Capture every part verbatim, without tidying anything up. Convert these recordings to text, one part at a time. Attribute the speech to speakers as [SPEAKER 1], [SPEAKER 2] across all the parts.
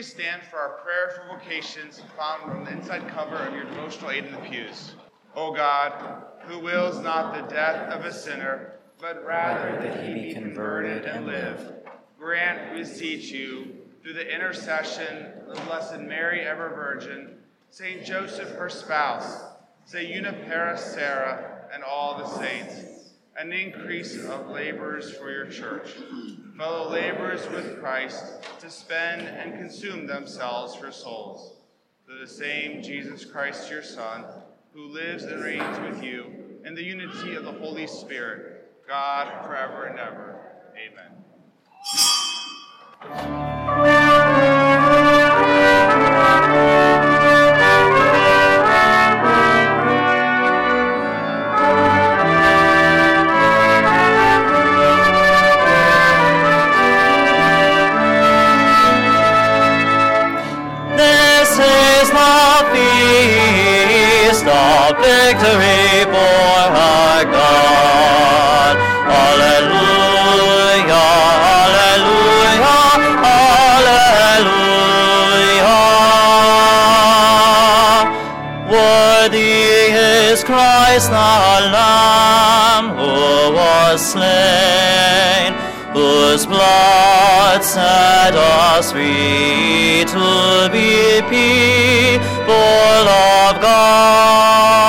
[SPEAKER 1] stand for our prayer for vocations found on the inside cover of your devotional aid in the pews. O God, who wills not the death of a sinner, but rather that he be converted and live, grant, we beseech you, through the intercession of the Blessed Mary, ever Virgin, Saint Joseph, her spouse, Saint Junipera Sarah, and all the saints, an increase of laborers for your church, fellow laborers with Christ, to spend and consume themselves for souls. Through the same Jesus Christ, your Son, who lives and reigns with you in the unity of the Holy Spirit, God, forever and ever. Amen.
[SPEAKER 2] Victory for our God. Hallelujah, hallelujah, hallelujah. Worthy is Christ the Lamb who was slain, whose blood set us free to be people of God.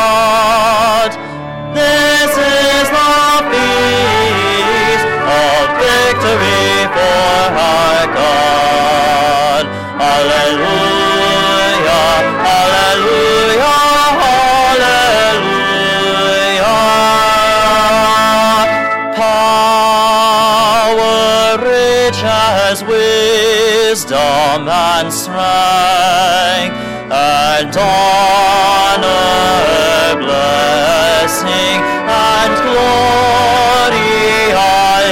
[SPEAKER 2] This is the feast of victory for our God. Hallelujah, hallelujah, hallelujah. Power rich as wisdom and strength, and honor, blessing, and glory are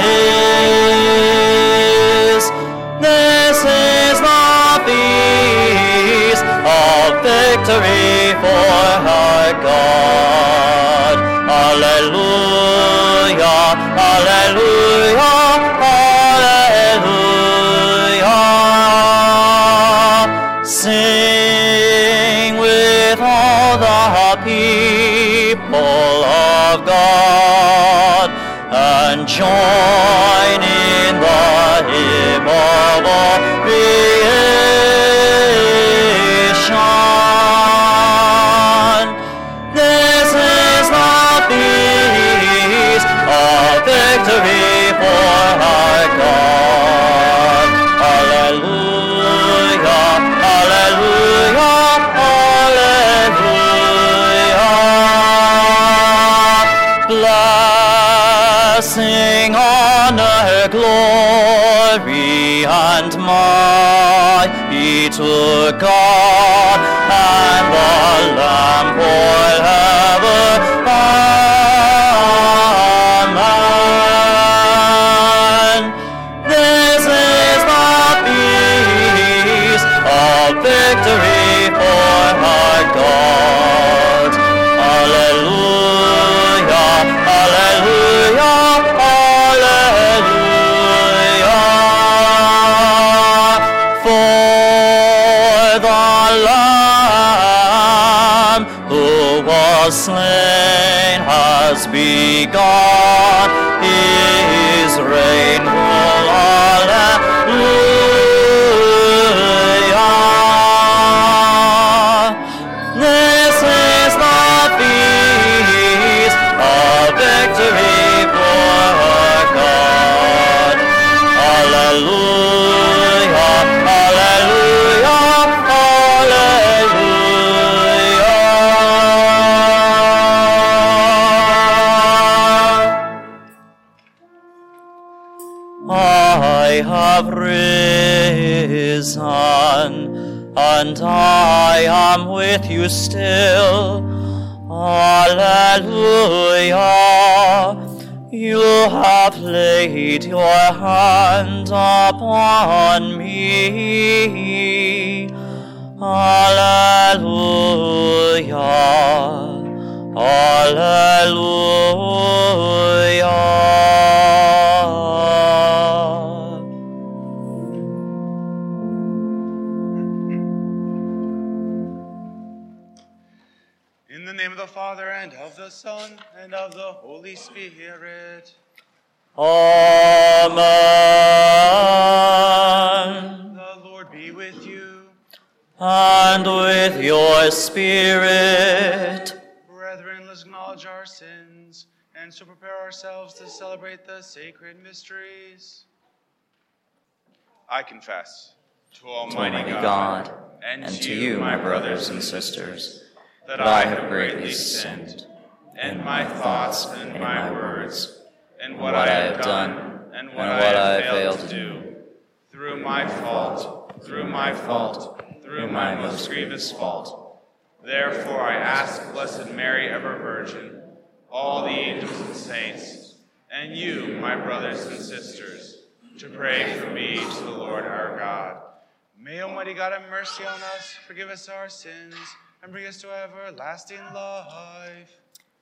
[SPEAKER 2] his. This is the feast of victory for our God. Hallelujah, hallelujah, hallelujah. Sing with all the people of God, and join in the hymn of all creation. This is the feast of victory for our God. Hallelujah, hallelujah, hallelujah. Blessing, honor, glory, and might be to God and the Lamb forever. Amen. This is the feast of victory for our God. Hallelujah, hallelujah, hallelujah. For the Lamb who was slain has begun his reign. Hallelujah. This is the feast of victory for our God. Hallelujah, hallelujah, hallelujah. I have risen, and I am with you still. Hallelujah. You have laid your hand upon me. Hallelujah. Hallelujah.
[SPEAKER 1] and of the Son, and of the Holy Spirit.
[SPEAKER 2] Amen.
[SPEAKER 1] The Lord be with you.
[SPEAKER 2] And with your spirit.
[SPEAKER 1] Brethren, let's acknowledge our sins, and so prepare ourselves to celebrate the sacred mysteries. I confess to Almighty God, God
[SPEAKER 2] and, and to you, my brothers and sisters, that I have greatly sinned in my thoughts and my words, in what I have done and what I have failed to do,
[SPEAKER 1] through my fault, through my fault, through my most grievous fault. Therefore I ask Blessed Mary, ever Virgin, all the angels and saints, and you, my brothers and sisters, to pray for me to the Lord our God. May Almighty God have mercy on us, forgive us our sins, and bring us to everlasting life.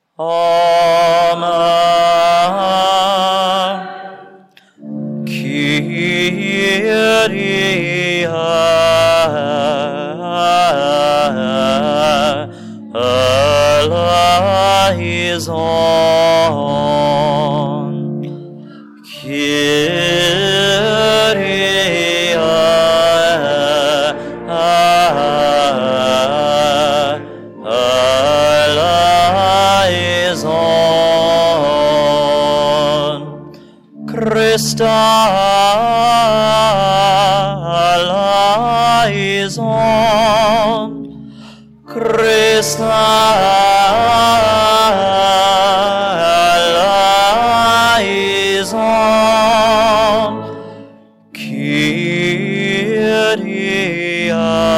[SPEAKER 2] Amen. Kyrie eleison. Kyrie eleison. Christ eleison. Christ eleison. Kyrie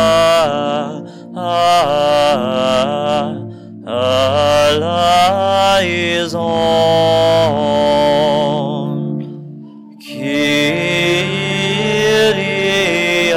[SPEAKER 2] eleison. Kyrie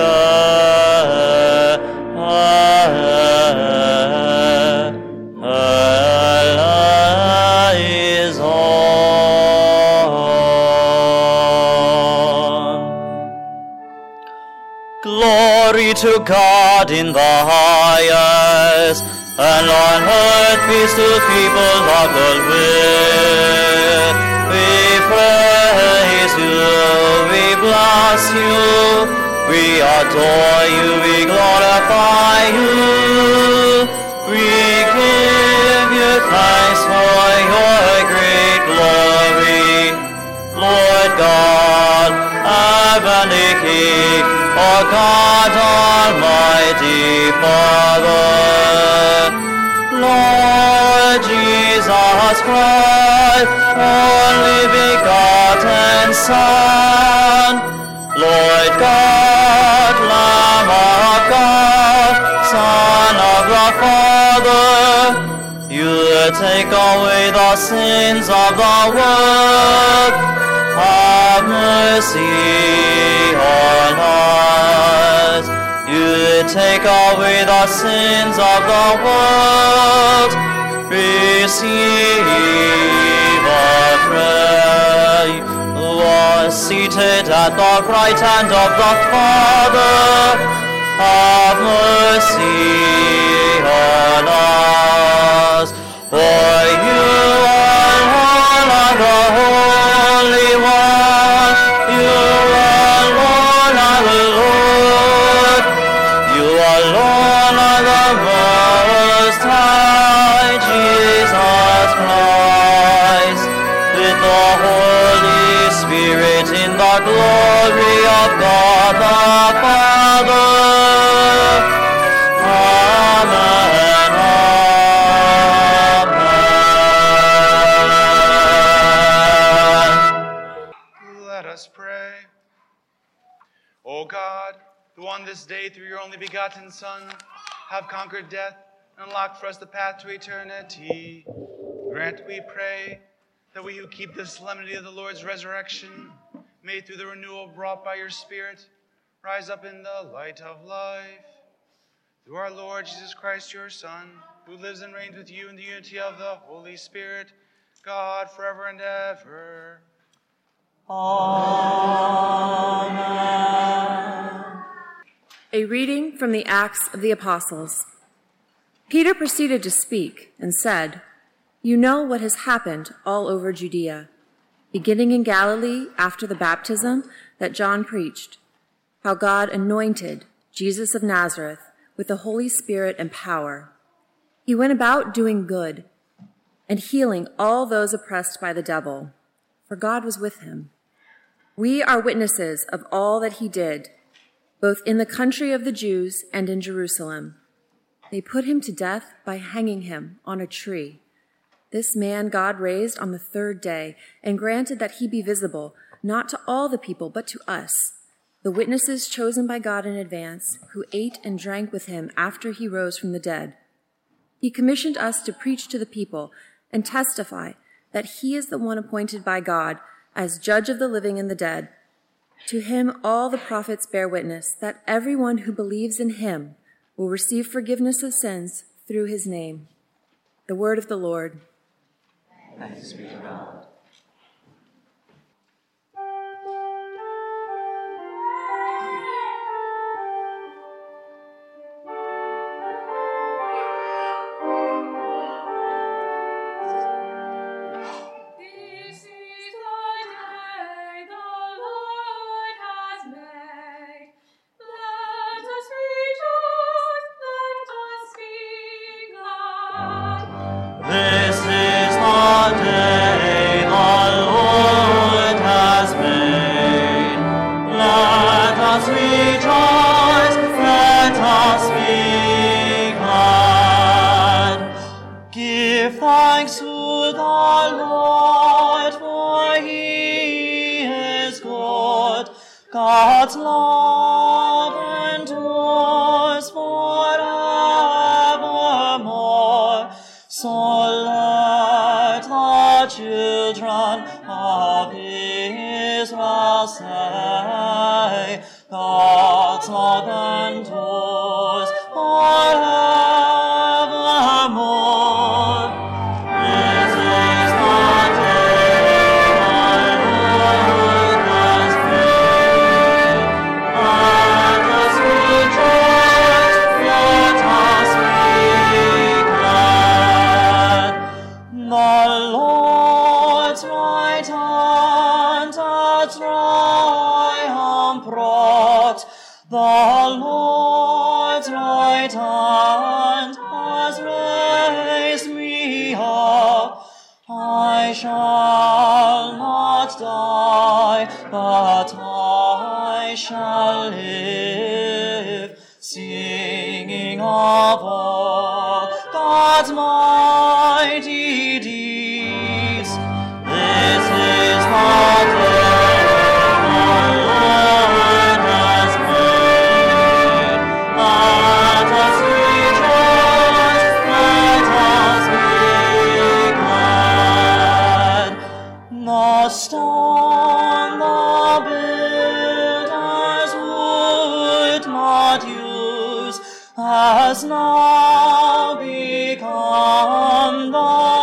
[SPEAKER 2] Glory to God in the highest, and on earth peace to people of good will. We praise you, we bless you, we adore you, we glorify you. We give you thanks for your great glory, Lord God, heavenly King, O God, Almighty Father. Lord Jesus Christ, only begotten Son, Lord God, Lamb of God, Son of the Father, you take away the sins of the world. Have mercy on us. You take away the sins of the world. Receive our prayer. You are seated at the right hand of the Father. Have mercy on us. For you alone are the Holy One. You alone are the Lord. You alone are the Most High, Jesus Christ, with the Holy Spirit in the glory of God the Father. Amen. Amen.
[SPEAKER 1] Let us pray. O God, who on this day through your only begotten Son have conquered death and unlocked for us the path to eternity, grant, we pray, that we who keep the solemnity of the Lord's resurrection may, through the renewal brought by your Spirit, rise up in the light of life. Through our Lord Jesus Christ, your Son, who lives and reigns with you in the unity of the Holy Spirit, God, forever and ever.
[SPEAKER 2] Amen.
[SPEAKER 3] A reading from the Acts of the Apostles. Peter proceeded to speak and said, You know what has happened all over Judea, beginning in Galilee after the baptism that John preached, how God anointed Jesus of Nazareth with the Holy Spirit and power. He went about doing good and healing all those oppressed by the devil, for God was with him. We are witnesses of all that he did, both in the country of the Jews and in Jerusalem. They put him to death by hanging him on a tree. This man God raised on the third day and granted that he be visible, not to all the people, but to us, the witnesses chosen by God in advance, who ate and drank with him after he rose from the dead. He commissioned us to preach to the people and testify that he is the one appointed by God as judge of the living and the dead. To him all the prophets bear witness that everyone who believes in him will receive forgiveness of sins through his name. The word of the Lord.
[SPEAKER 2] Thanks be to God.
[SPEAKER 4] God's love endures forevermore. So let the children of Israel say, God's love endures forevermore. This is the day my Lord has made. Let us rejoice, let us be glad. The Lord's right hand hath triumph brought. The Lord's right hand has raised me up. I shall not die, but I shall live, singing of all God's mighty deeds. This is the day the Lord has made. Let us rejoice, let us be glad. The stone the builders would not use has now become the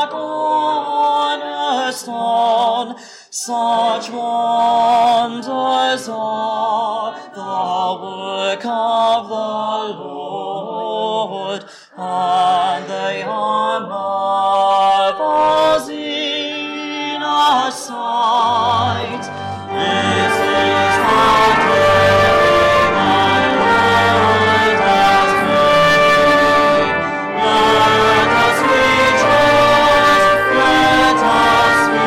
[SPEAKER 4] cornerstone. Such wonders are the work of the Lord, and they are marvels in our sight. This is the day the Lord has made. Let us rejoice, let us be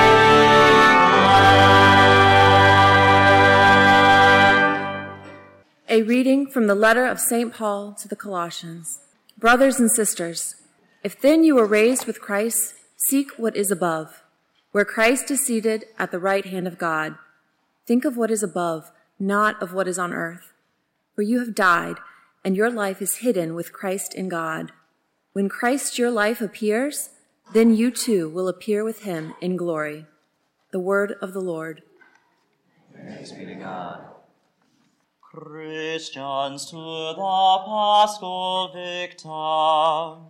[SPEAKER 4] glad.
[SPEAKER 3] A reading from the letter of Saint Paul to the Colossians. Brothers and sisters, if then you were raised with Christ, seek what is above, where Christ is seated at the right hand of God. Think of what is above, not of what is on earth. For you have died, and your life is hidden with Christ in God. When Christ your life appears, then you too will appear with him in glory. The word of the Lord.
[SPEAKER 2] Thanks be to God.
[SPEAKER 4] Christians to the Paschal Victim,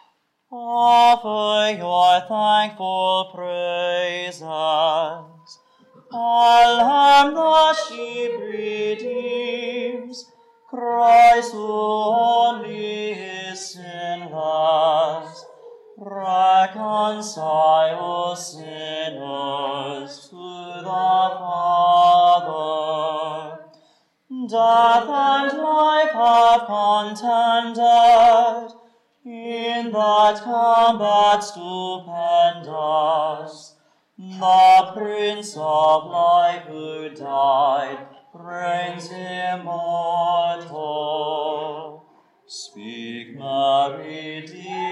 [SPEAKER 4] offer your thankful praises. A lamb the sheep redeems, Christ who only is sinless. reconcile sinners to the Father. Death and life have contended in that combat stupendous. The Prince of Life who died reigns immortal. Speak, Mary,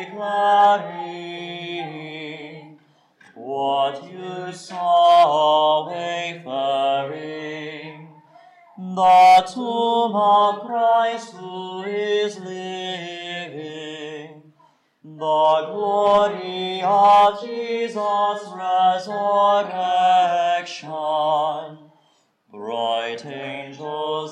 [SPEAKER 4] declaring what you saw wayfaring. The tomb of Christ who is living, the glory of Jesus' resurrection, bright angels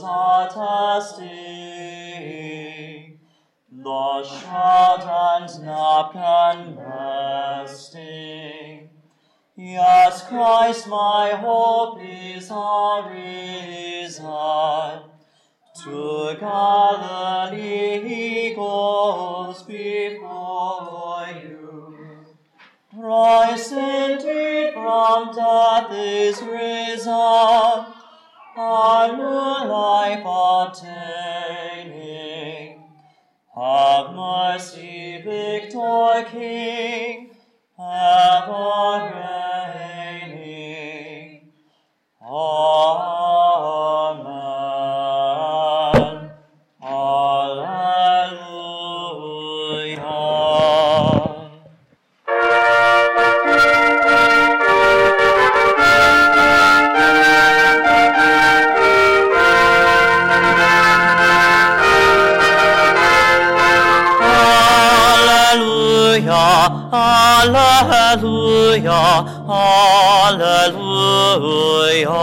[SPEAKER 4] attesting, the shout and napkin resting. Yes, Christ, my hope is arisen. To Galilee he goes before you. Christ indeed from death is risen, a new life obtaining. Have mercy, Victor King, ever reigning. Amen. Alleluia. Alleluia, alleluia,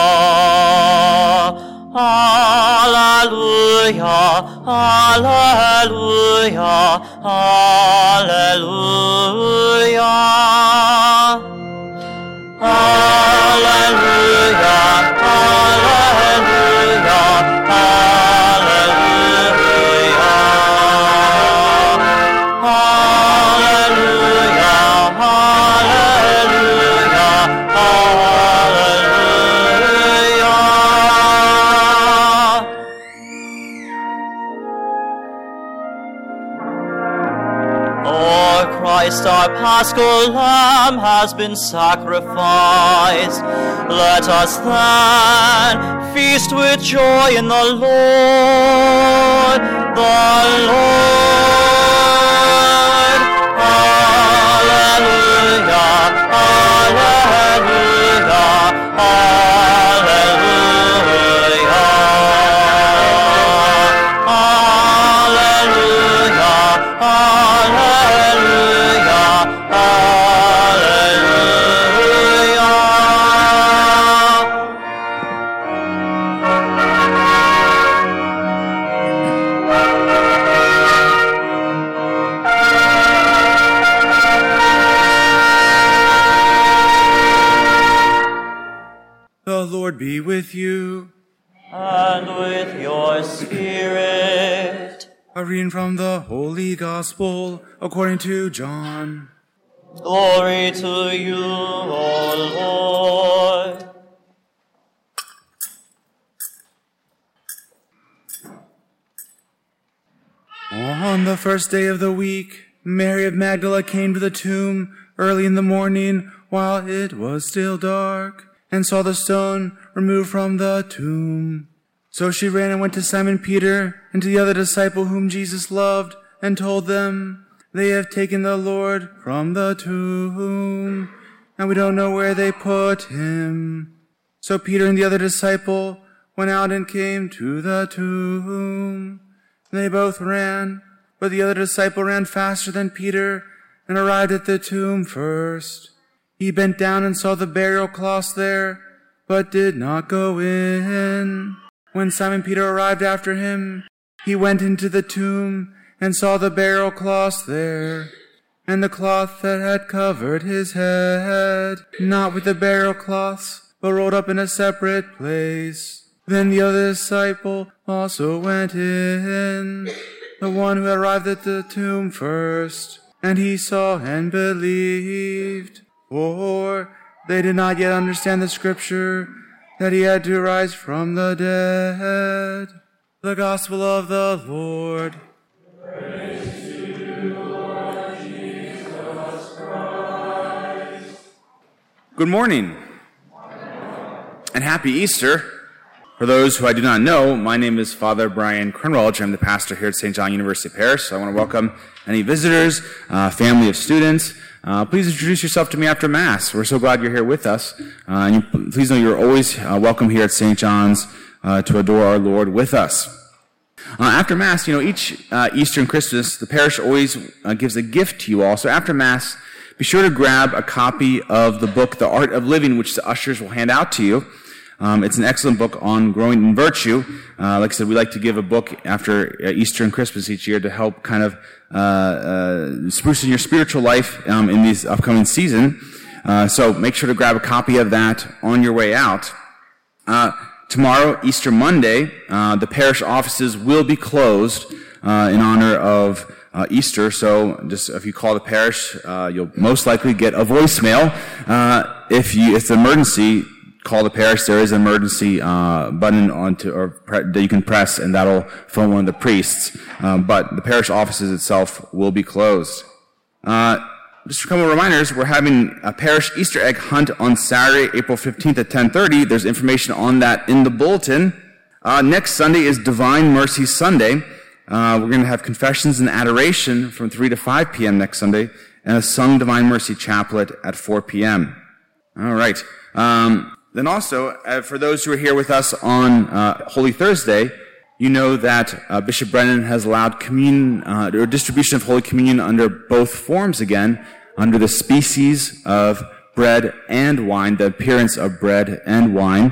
[SPEAKER 4] alleluia, alleluia, alleluia, alleluia, Christ, our Paschal Lamb, has been sacrificed. Let us then feast with joy in the Lord, the Lord. Alleluia, alleluia, alleluia, alleluia, alleluia.
[SPEAKER 1] The Lord be with you.
[SPEAKER 4] And with your spirit.
[SPEAKER 1] A reading from the Holy Gospel according to John.
[SPEAKER 4] Glory to you, O Lord.
[SPEAKER 1] On the first day of the week, Mary of Magdala came to the tomb early in the morning while it was still dark, and saw the stone removed from the tomb. So she ran and went to Simon Peter and to the other disciple whom Jesus loved, and told them, "They have taken the Lord from the tomb, and we don't know where they put him." So Peter and the other disciple went out and came to the tomb. They both ran, but the other disciple ran faster than Peter and arrived at the tomb first. He bent down and saw the burial cloths there, but did not go in. When Simon Peter arrived after him, he went into the tomb and saw the burial cloths there, and the cloth that had covered his head, not with the burial cloths, but rolled up in a separate place. Then the other disciple also went in, the one who had arrived at the tomb first,
[SPEAKER 5] And he saw and believed. For they did not yet understand the scripture, that he had to rise from the dead. The gospel of the Lord.
[SPEAKER 6] Praise to you, Lord Jesus Christ.
[SPEAKER 5] Good morning, and happy Easter. For those who I do not know, my name is Father Brian Krenwelch. I'm the pastor here at Saint John University Parish. So I want to welcome any visitors, uh, family of students. Uh, please introduce yourself to me after Mass. We're so glad you're here with us. Uh, and you, please know you're always uh, welcome here at Saint John's uh, to adore our Lord with us. Uh, after Mass, you know, each uh, Easter and Christmas, the parish always uh, gives a gift to you all. So after Mass, be sure to grab a copy of the book, The Art of Living, which the ushers will hand out to you. Um, it's an excellent book on growing in virtue. Uh, like I said, we like to give a book after uh, Easter and Christmas each year to help kind of uh, uh, spruce in your spiritual life um, in this upcoming season. Uh, so make sure to grab a copy of that on your way out. Uh, tomorrow, Easter Monday, uh, the parish offices will be closed uh, in honor of uh, Easter. So just if you call the parish, uh, you'll most likely get a voicemail. Uh, if you, it's an emergency, call the parish. There is an emergency uh, button onto or pre- that you can press, and that'll phone one of the priests. Um, but the parish offices itself will be closed. Uh, just a couple of reminders: we're having a parish Easter egg hunt on Saturday, April fifteenth at ten thirty. There's information on that in the bulletin. Uh, next Sunday is Divine Mercy Sunday. Uh, we're going to have confessions and adoration from three to five p.m. next Sunday, and a sung Divine Mercy chaplet at four p.m. All right. Um, Then also, uh, for those who are here with us on uh, Holy Thursday, you know that uh, Bishop Brennan has allowed communion uh, or distribution of Holy Communion under both forms again, under the species of bread and wine, the appearance of bread and wine.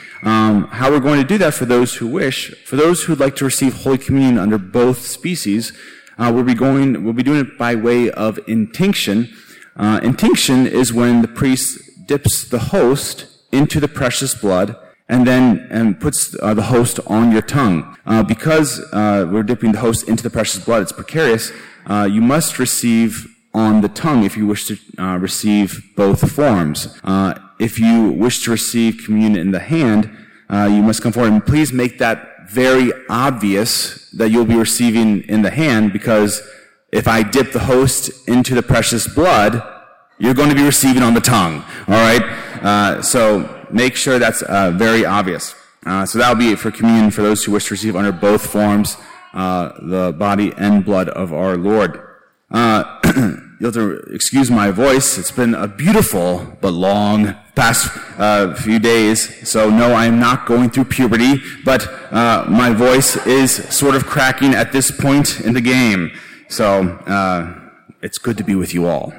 [SPEAKER 5] Um, how we're going to do that for those who wish, for those who'd like to receive Holy Communion under both species, uh, we'll be going, we'll be doing it by way of intinction. Uh, intinction is when the priest dips the host into the precious blood, and then and puts uh, the host on your tongue. Uh, because uh, we're dipping the host into the precious blood, it's precarious. Uh, you must receive on the tongue if you wish to uh, receive both forms. Uh, if you wish to receive communion in the hand, uh, you must come forward. And please make that very obvious that you'll be receiving in the hand, because if I dip the host into the precious blood, you're going to be receiving on the tongue, all right? Uh, so make sure that's uh, very obvious. Uh, so that'll be it for communion for those who wish to receive under both forms, uh, the body and blood of our Lord. Uh, you'll have to excuse my voice. It's been a beautiful but long past uh, few days. So no, I'm not going through puberty, but uh, my voice is sort of cracking at this point in the game. So uh, it's good to be with you all.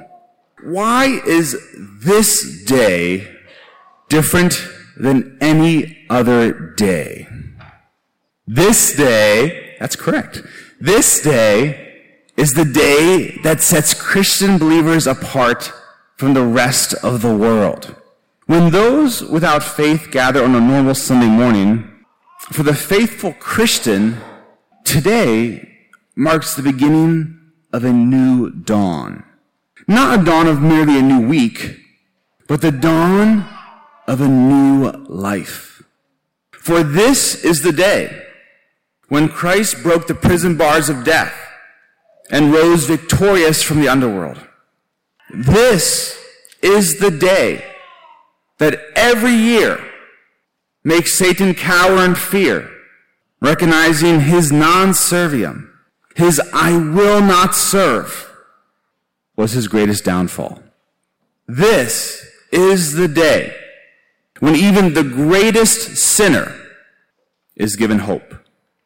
[SPEAKER 5] Why is this day different than any other day? This day, that's correct. This day is the day that sets Christian believers apart from the rest of the world. When those without faith gather on a normal Sunday morning, for the faithful Christian, today marks the beginning of a new dawn. Not a dawn of merely a new week, but the dawn of a new life. For this is the day when Christ broke the prison bars of death and rose victorious from the underworld. This is the day that every year makes Satan cower in fear, recognizing his non-servium, his I will not serve, was his greatest downfall. This is the day when even the greatest sinner is given hope.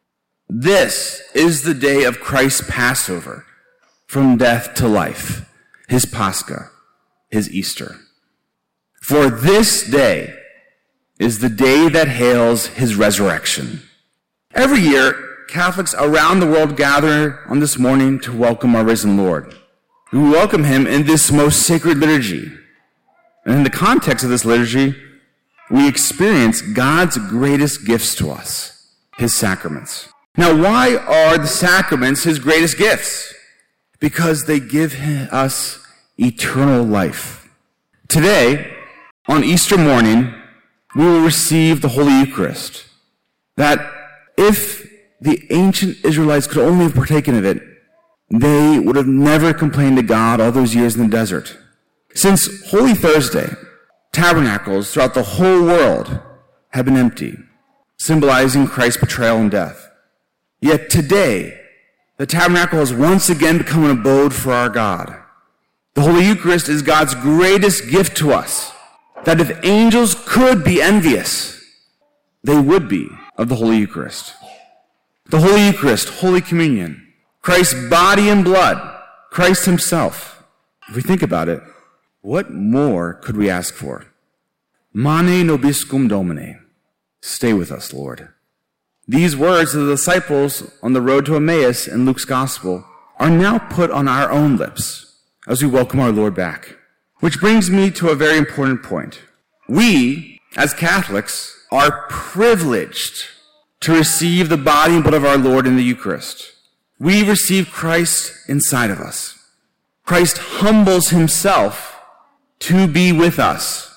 [SPEAKER 5] This is the day of Christ's Passover, from death to life, his Pascha, his Easter. For this day is the day that hails his resurrection. Every year, Catholics around the world gather on this morning to welcome our risen Lord. We welcome him in this most sacred liturgy. And in the context of this liturgy, we experience God's greatest gifts to us, his sacraments. Now, why are the sacraments his greatest gifts? because they give us eternal life. Today, on Easter morning, we will receive the Holy Eucharist. That if the ancient Israelites could only have partaken of it, they would have never complained to God all those years in the desert. Since Holy Thursday, tabernacles throughout the whole world have been empty, symbolizing Christ's betrayal and death. Yet today, the tabernacle has once again become an abode for our God. The Holy Eucharist is God's greatest gift to us, that if angels could be envious, they would be of the Holy Eucharist. The Holy Eucharist, Holy Communion, Christ's body and blood, Christ himself. If we think about it, what more could we ask for? Mane nobiscum Domine. Stay with us, Lord. These words of the disciples on the road to Emmaus in Luke's Gospel are now put on our own lips as we welcome our Lord back. Which brings me to a very important point. We, as Catholics, are privileged to receive the body and blood of our Lord in the Eucharist. We receive Christ inside of us. Christ humbles himself to be with us.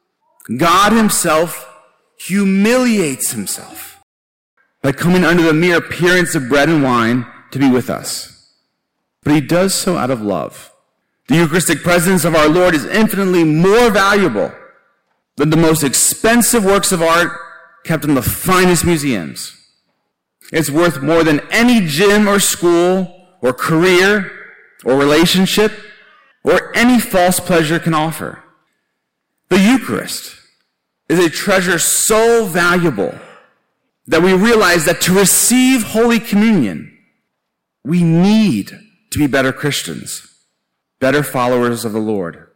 [SPEAKER 5] God himself humiliates himself by coming under the mere appearance of bread and wine to be with us. But he does so out of love. The Eucharistic presence of our Lord is infinitely more valuable than the most expensive works of art kept in the finest museums. It's worth more than any gym or school or career or relationship or any false pleasure can offer. The Eucharist is a treasure so valuable that we realize that to receive Holy Communion, we need to be better Christians, better followers of the Lord.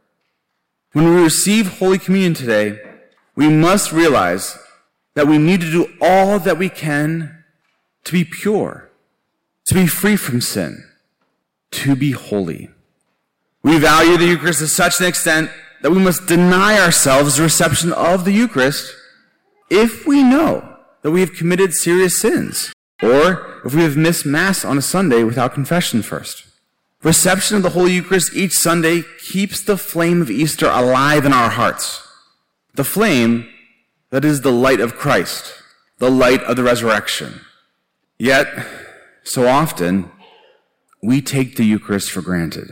[SPEAKER 5] When we receive Holy Communion today, we must realize that we need to do all that we can to be pure, to be free from sin, to be holy. We value the Eucharist to such an extent that we must deny ourselves the reception of the Eucharist if we know that we have committed serious sins, or if we have missed Mass on a Sunday without confession first. Reception of the Holy Eucharist each Sunday keeps the flame of Easter alive in our hearts. The flame that is the light of Christ, the light of the resurrection. Yet, so often, we take the Eucharist for granted.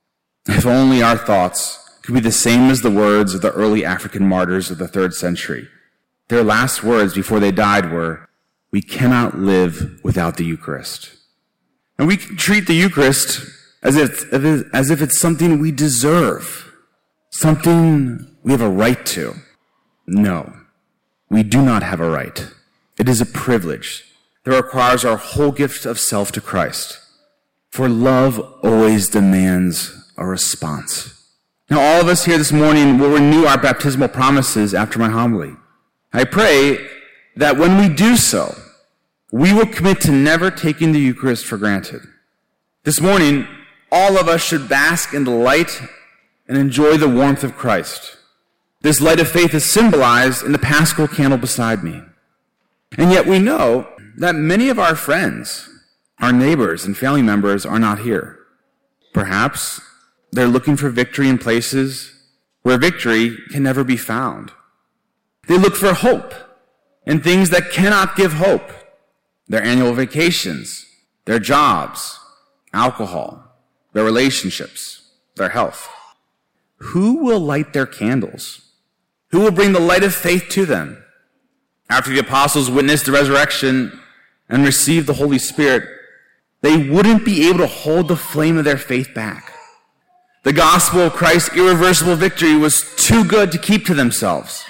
[SPEAKER 5] If only our thoughts could be the same as the words of the early African martyrs of the third century. Their last words before they died were, "We cannot live without the Eucharist." And we can treat the Eucharist as if, as if it's something we deserve, something we have a right to. No, we do not have a right. It is a privilege that requires our whole gift of self to Christ. For love always demands a response. Now, all of us here this morning will renew our baptismal promises after my homily. I pray that when we do so, we will commit to never taking the Eucharist for granted. This morning, all of us should bask in the light and enjoy the warmth of Christ. This light of faith is symbolized in the Paschal candle beside me. And yet we know that many of our friends, our neighbors and family members are not here. Perhaps they're looking for victory in places where victory can never be found. They look for hope in things that cannot give hope. Their annual vacations, their jobs, alcohol, their relationships, their health. Who will light their candles? Who will bring the light of faith to them? After the apostles witnessed the resurrection and received the Holy Spirit, they wouldn't be able to hold the flame of their faith back. The gospel of Christ's irreversible victory was too good to keep to themselves.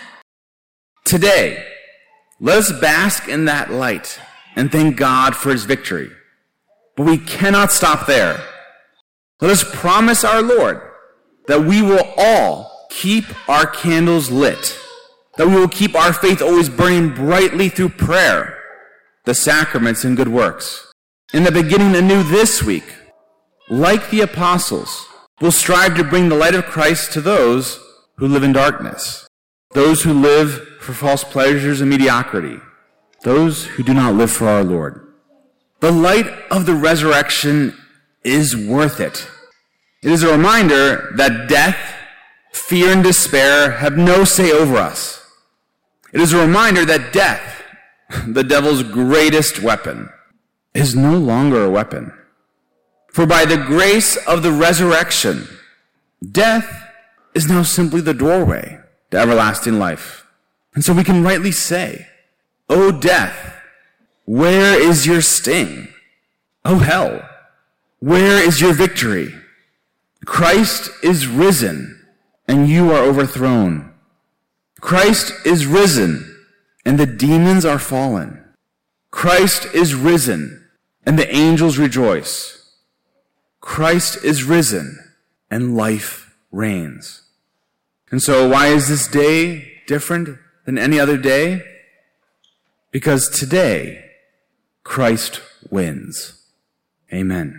[SPEAKER 5] Today, let us bask in that light and thank God for his victory. But we cannot stop there. Let us promise our Lord that we will all keep our candles lit, that we will keep our faith always burning brightly through prayer, the sacraments, and good works. In the beginning anew this week, like the apostles, we'll strive to bring the light of Christ to those who live in darkness, those who live for false pleasures and mediocrity, those who do not live for our Lord. The light of the resurrection is worth it. It is a reminder that death, fear, and despair have no say over us. It is a reminder that death, the devil's greatest weapon, is no longer a weapon. For by the grace of the resurrection, death is now simply the doorway to everlasting life. And so we can rightly say, O death, where is your sting? O hell, where is your victory? Christ is risen, and you are overthrown. Christ is risen, and the demons are fallen. Christ is risen, and the angels rejoice. Christ is risen, and life reigns. And so why is this day different than any other day? Because today, Christ wins. Amen.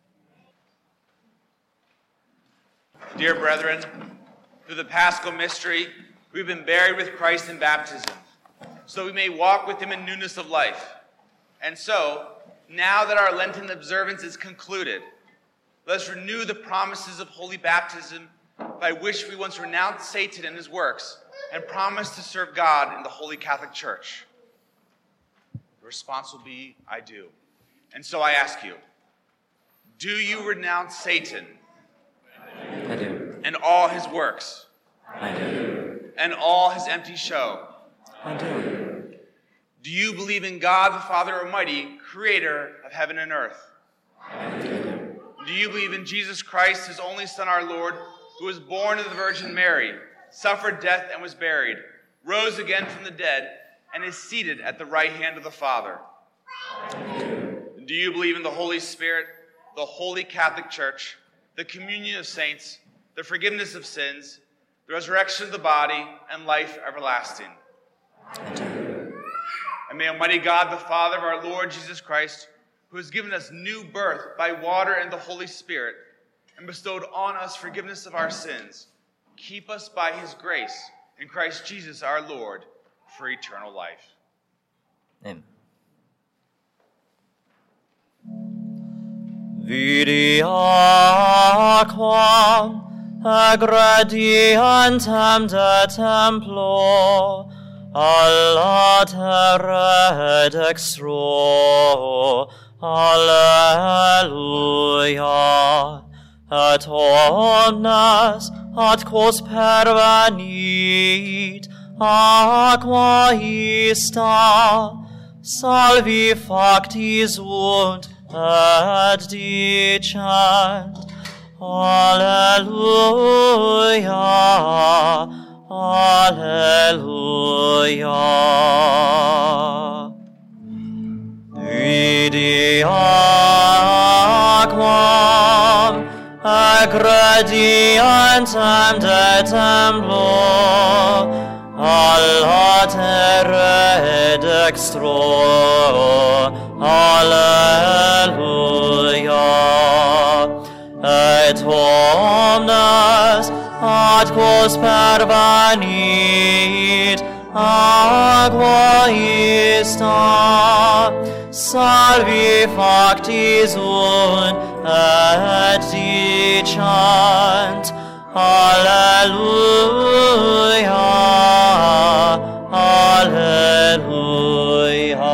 [SPEAKER 1] Dear brethren, through the Paschal mystery, we've been buried with Christ in baptism, so we may walk with him in newness of life. And so, now that our Lenten observance is concluded, let us renew the promises of holy baptism by which we once renounced Satan and his works and promised to serve God in the Holy Catholic Church. The response will be, I do. And so I ask you, do you renounce Satan?
[SPEAKER 2] I do.
[SPEAKER 1] And all his works?
[SPEAKER 2] I do.
[SPEAKER 1] And all his empty show?
[SPEAKER 2] I do.
[SPEAKER 1] Do you believe in God the Father Almighty, creator of heaven and earth?
[SPEAKER 2] I do.
[SPEAKER 1] Do you believe in Jesus Christ, his only Son, our Lord, who was born of the Virgin Mary, suffered death and was buried, rose again from the dead, and is seated at the right hand of the Father?
[SPEAKER 2] I do.
[SPEAKER 1] Do you believe in the Holy Spirit, the Holy Catholic Church, the communion of saints, the forgiveness of sins, the resurrection of the body, and life everlasting?
[SPEAKER 2] I do.
[SPEAKER 1] And may Almighty God, the Father of our Lord Jesus Christ, who has given us new birth by water and the Holy Spirit, and bestowed on us forgiveness of our sins, keep us by his grace in Christ Jesus our Lord for eternal life.
[SPEAKER 2] Amen.
[SPEAKER 4] Vidi aquam agradientem de templo a latere dextro. Alleluia. Et omnes atquos pervenit aqua ista, salvi facti sunt et dicent. Alleluia, Alleluia. Vidi aquam agradientem de templo a latere dextro. Alleluia. Et omnes atquos pervenit aqua ista, salvi facti sunt et dicent. Alleluia, Alleluia.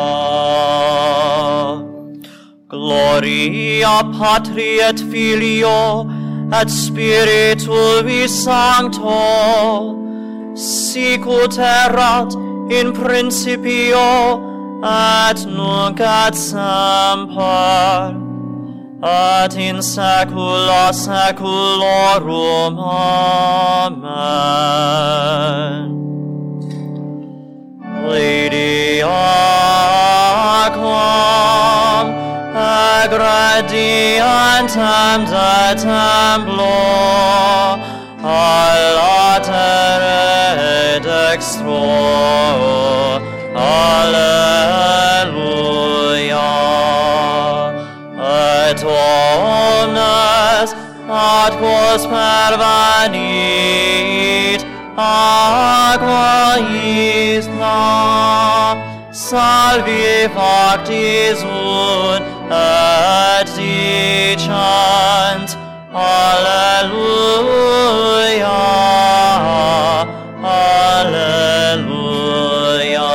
[SPEAKER 4] Gloria Patri et Filio et Spiritui Sancto, sic ut erat in principio et nunc et semper, et in saecula saeculorum. Amen. Vidi aquam agradientem de templo a latere dextro. Alleluia. Et omnes atquos pervenit aqua ista, salvi facti sunt et dicent, Alleluia, Alleluia.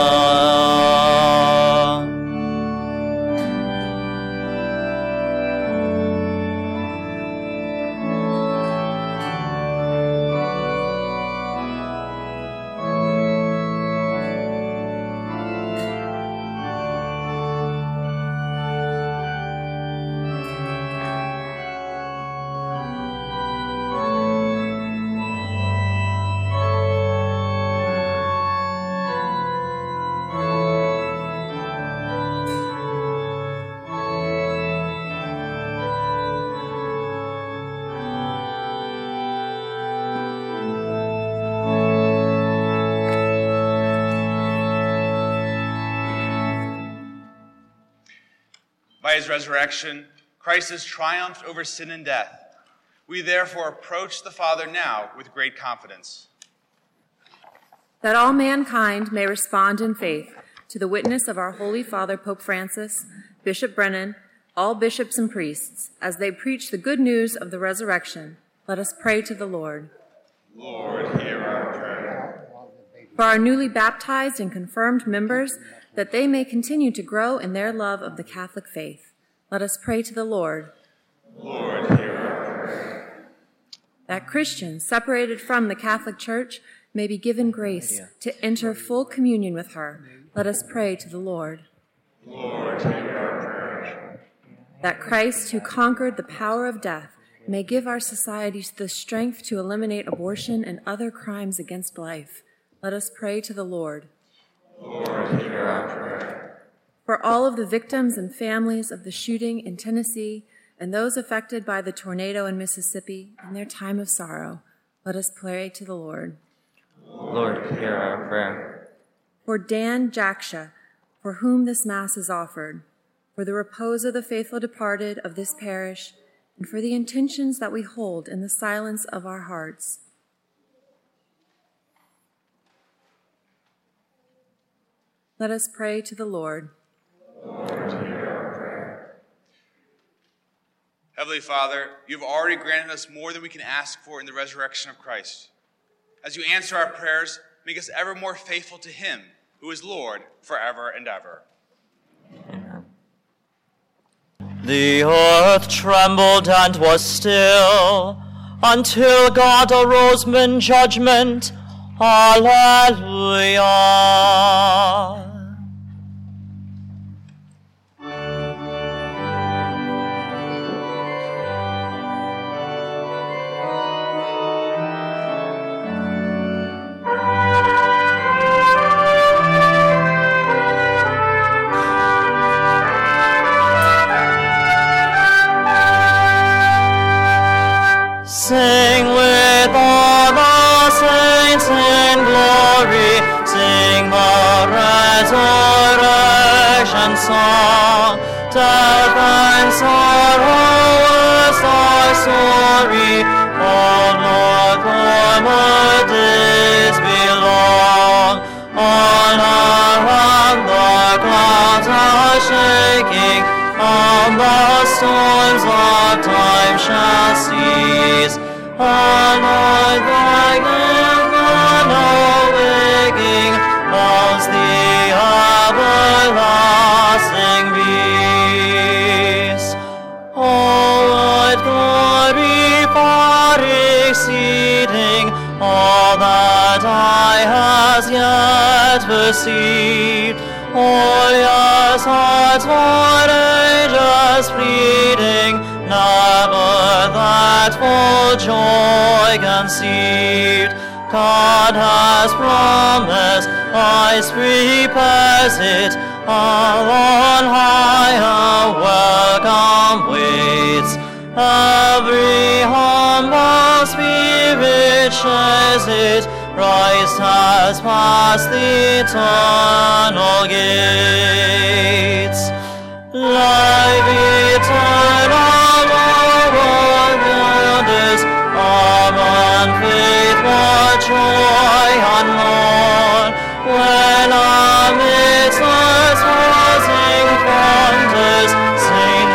[SPEAKER 1] By his resurrection, Christ has triumphed over sin and death. We therefore approach the Father now with great confidence.
[SPEAKER 3] That all mankind may respond in faith to the witness of our Holy Father Pope Francis, Bishop Brennan, all bishops and priests, as they preach the good news of the resurrection, let us pray to the Lord.
[SPEAKER 1] Lord, hear our prayer.
[SPEAKER 3] For our newly baptized and confirmed members, that they may continue to grow in their love of the Catholic faith, let us pray to the Lord.
[SPEAKER 1] Lord, hear our prayer.
[SPEAKER 3] That Christians separated from the Catholic Church may be given grace to enter full communion with her, let us pray to the Lord.
[SPEAKER 1] Lord, hear our prayer.
[SPEAKER 3] That Christ, who conquered the power of death, may give our societies the strength to eliminate abortion and other crimes against life, let us pray to the Lord.
[SPEAKER 1] Lord, hear our prayer.
[SPEAKER 3] For all of the victims and families of the shooting in Tennessee and those affected by the tornado in Mississippi in their time of sorrow, let us pray to the Lord.
[SPEAKER 2] Lord, hear our prayer.
[SPEAKER 3] For Dan Jaksha, for whom this Mass is offered, for the repose of the faithful departed of this parish, and for the intentions that we hold in the silence of our hearts. Let us pray to the Lord.
[SPEAKER 1] Lord, hear our prayer. Heavenly Father, you have already granted us more than we can ask for in the resurrection of Christ. As you answer our prayers, make us ever more faithful to him, who is Lord forever and ever.
[SPEAKER 2] Amen.
[SPEAKER 4] The earth trembled and was still, until God arose in judgment. Alleluia. Sing with all the saints in glory, sing the resurrection song. Death and sorrow is thy story, all Lord, the days belong. All around the clouds are shaking, all the storms of time shall cease. Anoint thy lamp and awaking, rouse the everlasting peace. Oh, what glory far exceeding all that eye has yet perceived. Oh, yes, hearts for ages pleading, never that full joy conceived. God has promised, Christ prepares it, all on high a welcome waits. Every humble spirit shares it, Christ has passed the eternal gates. Life eternal over wonders, common faith, what joy unknown, when amidst the tossing thunders, saints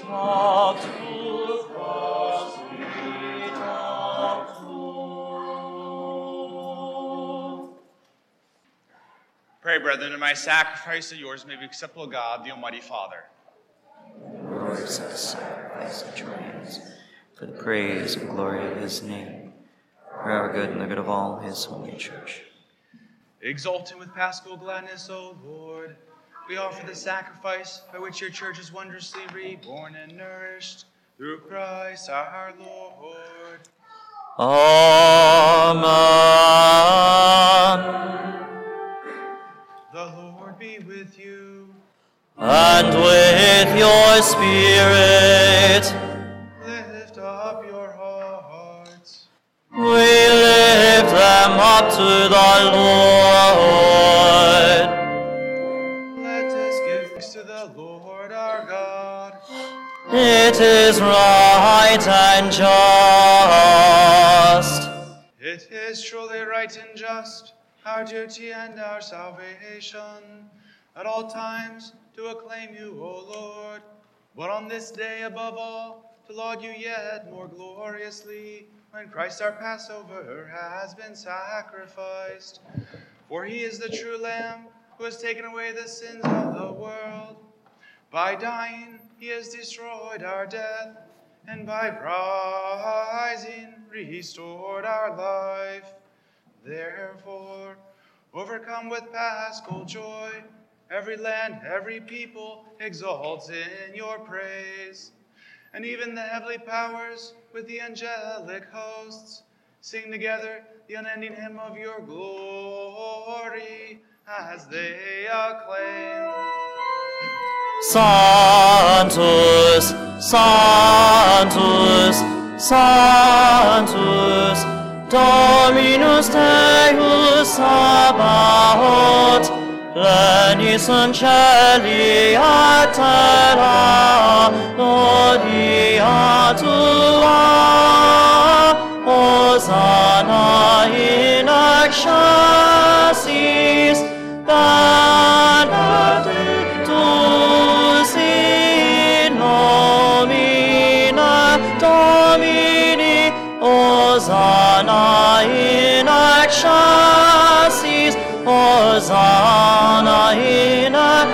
[SPEAKER 4] talk to cross we talk to.
[SPEAKER 1] Pray, brethren, that my sacrifice of yours may be acceptable to God, the Almighty Father.
[SPEAKER 2] Lord, accept the sacrifice at your hands, for the praise and glory of his name, for our good and the good of all his holy church.
[SPEAKER 1] Exulting with paschal gladness, O Lord, we offer the sacrifice by which your church is wondrously reborn and nourished through Christ our Lord.
[SPEAKER 4] Amen.
[SPEAKER 1] The Lord be with you.
[SPEAKER 4] And with your spirit,
[SPEAKER 1] Lift up your hearts.
[SPEAKER 4] we lift them up to the Lord.
[SPEAKER 1] Let us give thanks to the Lord our God.
[SPEAKER 4] It is right and just.
[SPEAKER 1] It is truly right and just, our duty and our salvation, at all times to acclaim you, O Lord, but on this day above all, to laud you yet more gloriously, when Christ our Passover has been sacrificed. For he is the true Lamb who has taken away the sins of the world. By dying, he has destroyed our death, and by rising, restored our life. Therefore, overcome with paschal joy, every land, every people exalts in your praise. And even the heavenly powers with the angelic hosts sing together the unending hymn of your glory as they acclaim.
[SPEAKER 4] Sanctus, Sanctus, Sanctus, Dominus Deus Sabaoth, Plenis in Celi et terra, gloria tua, Hosanna in excelsis, benedictus in nomine Domini, Hosanna in excelsis, Hosanna in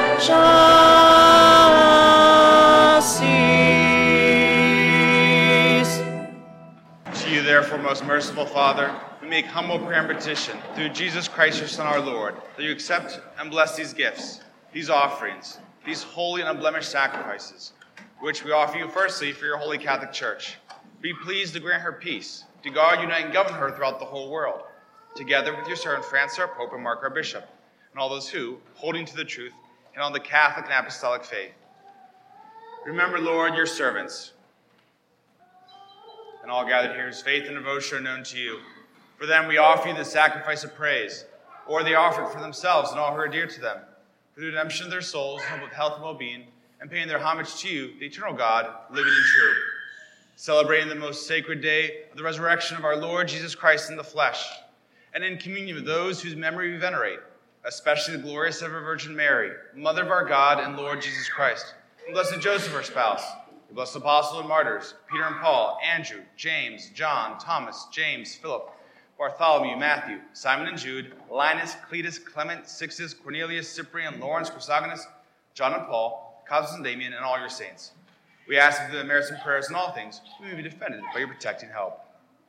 [SPEAKER 4] excelsis.
[SPEAKER 1] To you, therefore, most merciful Father, we make humble prayer and petition through Jesus Christ, your Son, our Lord, that you accept and bless these gifts, these offerings, these holy and unblemished sacrifices, which we offer you firstly for your holy Catholic Church. Be pleased to grant her peace, to guard, unite, and govern her throughout the whole world, together with your servant Francis our Pope and Mark our Bishop, and all those who, holding to the truth, and on the Catholic and Apostolic faith. Remember, Lord, your servants, and all gathered here whose faith and devotion are known to you. For them we offer you the sacrifice of praise, or they offer it for themselves and all who are dear to them, for the redemption of their souls, hope of health and well-being, and paying their homage to you, the eternal God, living and true. Celebrating the most sacred day of the resurrection of our Lord Jesus Christ in the flesh, and in communion with those whose memory we venerate, especially the glorious ever Virgin Mary, Mother of our God and Lord Jesus Christ, and blessed Joseph, her spouse, the blessed apostles and martyrs, Peter and Paul, Andrew, James, John, Thomas, James, Philip, Bartholomew, Matthew, Simon and Jude, Linus, Cletus, Clement, Sixtus, Cornelius, Cyprian, Lawrence, Chrysogonus, John and Paul, Cosmas and Damian, and all your saints. We ask that through the merits and prayers in all things, we may be defended by your protecting help.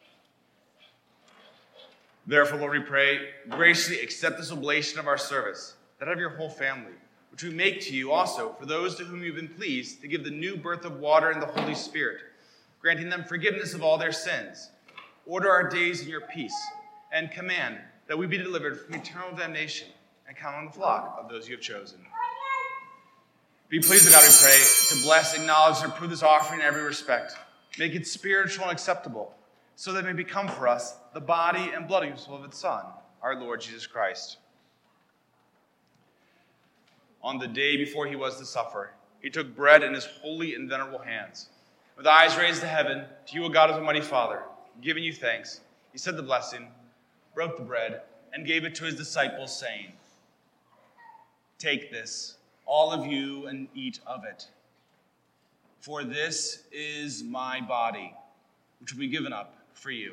[SPEAKER 1] Therefore, Lord, we pray, graciously accept this oblation of our service, that of your whole family, which we make to you also for those to whom you've been pleased to give the new birth of water and the Holy Spirit, granting them forgiveness of all their sins. Order our days in your peace, and command that we be delivered from eternal damnation and count on the flock of those you have chosen. Be pleased, O God, we pray, to bless, acknowledge, and approve this offering in every respect. Make it spiritual and acceptable, so that it may become for us the body and blood of your beloved Son, our Lord Jesus Christ. On the day before he was to suffer, he took bread in his holy and venerable hands. With eyes raised to heaven, to you, O God, as Almighty Father, giving you thanks, he said the blessing, broke the bread, and gave it to his disciples, saying, "Take this, all of you, and eat of it. For this is my body, which will be given up for you.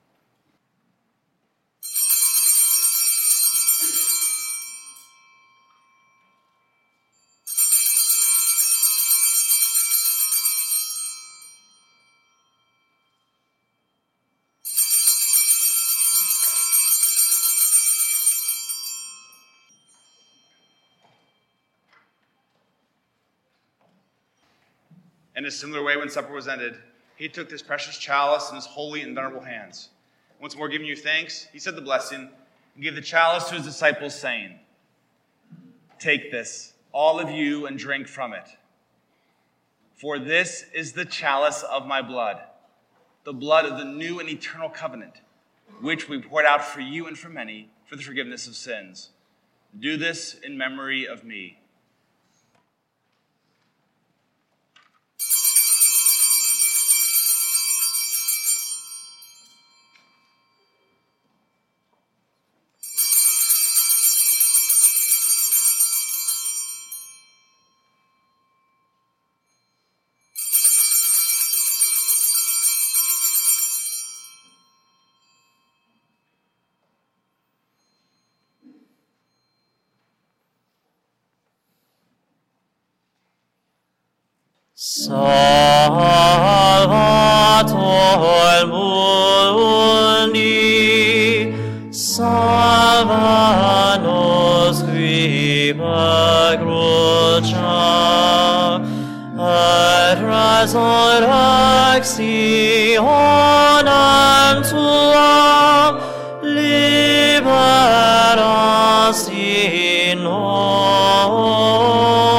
[SPEAKER 1] In a similar way, when supper was ended, he took this precious chalice in his holy and venerable hands. Once more giving you thanks, he said the blessing and gave the chalice to his disciples, saying, "Take this, all of you, and drink from it. For this is the chalice of my blood, the blood of the new and eternal covenant, which we poured out for you and for many for the forgiveness of sins. Do this in memory of me."
[SPEAKER 4] Salvator mundi, salva nos qui per crucem, et resurrectionem tuam liberasti nos.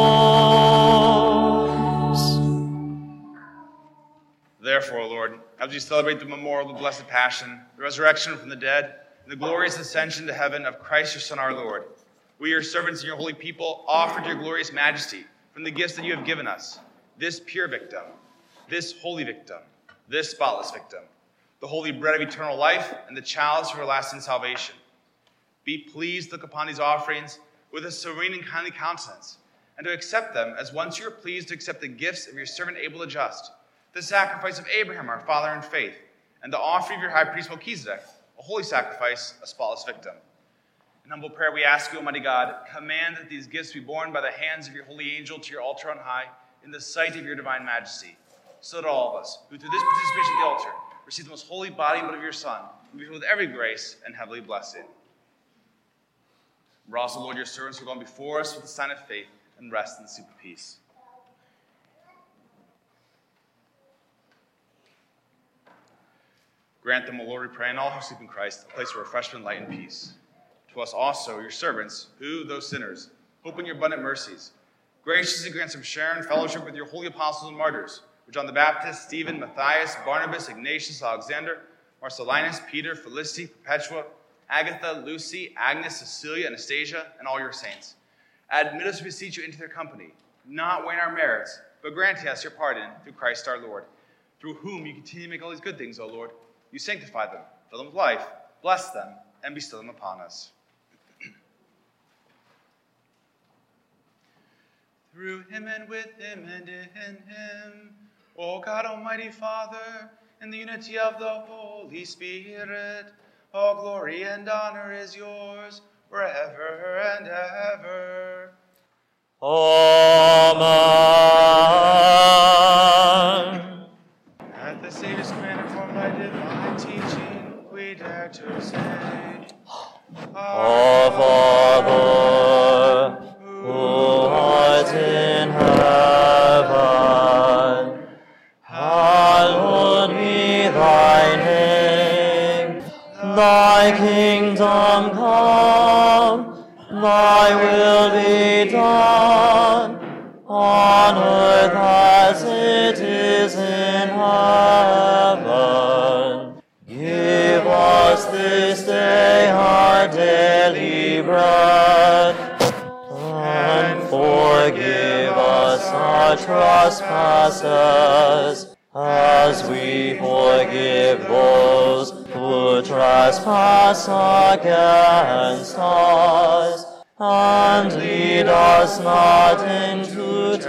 [SPEAKER 1] Therefore, Lord, as we celebrate the memorial of the Blessed Passion, the resurrection from the dead, and the glorious ascension to heaven of Christ your Son, our Lord, we, your servants and your holy people, offer to your glorious majesty from the gifts that you have given us, this pure victim, this holy victim, this spotless victim, the holy bread of eternal life, and the chalice of everlasting salvation. Be pleased to look upon these offerings with a serene and kindly countenance, and to accept them as once you are pleased to accept the gifts of your servant Abel the just, the sacrifice of Abraham, our father in faith, and the offering of your high priest Melchizedek, a holy sacrifice, a spotless victim. In humble prayer, we ask you, Almighty God, command that these gifts be borne by the hands of your holy angel to your altar on high, in the sight of your divine majesty, so that all of us, who through this participation at the altar receive the most holy body and blood of your Son, will be filled with every grace and heavenly blessing. We're also, Lord, your servants who have gone before us with the sign of faith, and rest in the sleep of peace. Grant them, O Lord, we pray, and all who sleep in Christ, a place of refreshment, light, and peace. To us also, your servants, who, though sinners, hope in your abundant mercies, graciously grant some share and fellowship with your holy apostles and martyrs, with John the Baptist, Stephen, Matthias, Barnabas, Ignatius, Alexander, Marcellinus, Peter, Felicity, Perpetua, Agatha, Lucy, Agnes, Cecilia, Anastasia, and all your saints. Admit us, we beseech you, into their company, not weighing our merits, but granting us your pardon through Christ our Lord, through whom you continue to make all these good things, O Lord. You sanctify them, fill them with life, bless them, and bestow them upon us. Through him and with him and in him, O God, Almighty Father, in the unity of the Holy Spirit, all glory and honor is yours forever and ever.
[SPEAKER 4] Amen.
[SPEAKER 1] At the Savior's command and formed by divine teaching, we dare to say,
[SPEAKER 4] Our Father, who art in heaven, hallowed be thy name. Thy kingdom come, thy will be done, on earth as it is in heaven. Give us this day our daily bread, and forgive us our trespasses, as we forgive those who trespass against us. And lead us not into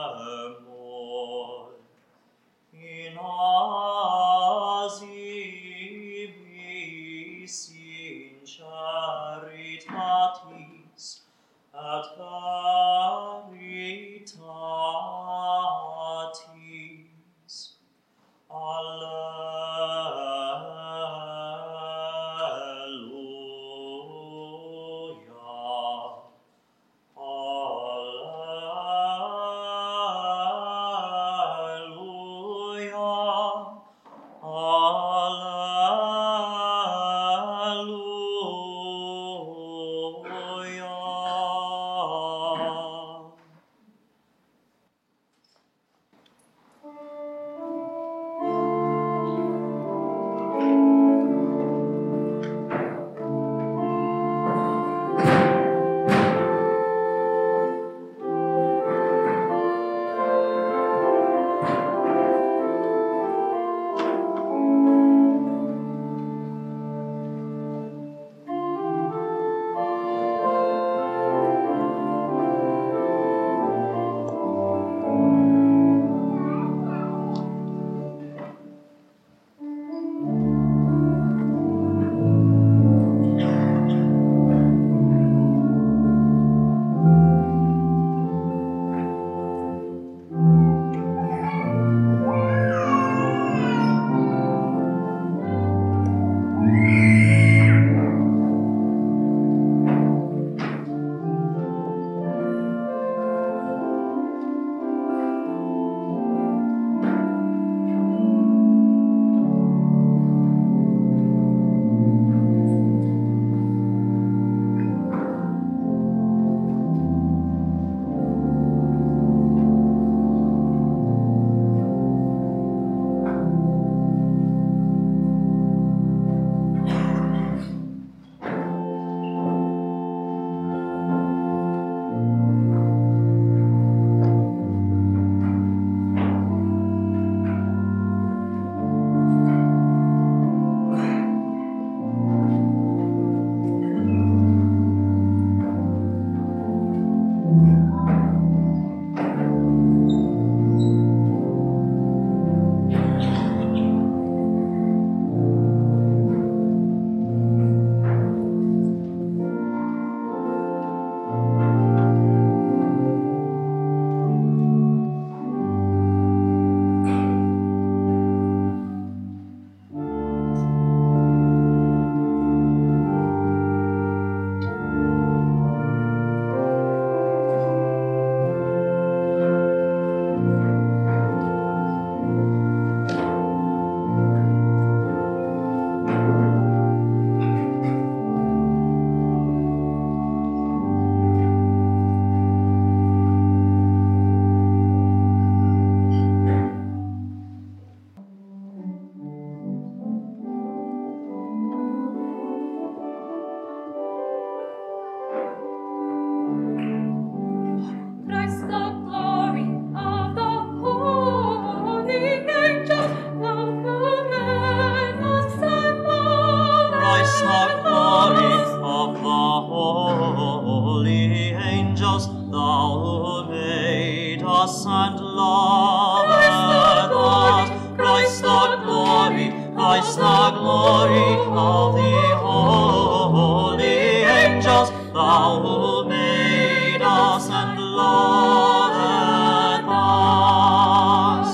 [SPEAKER 4] glory of the holy angels, thou who made us and loveth us.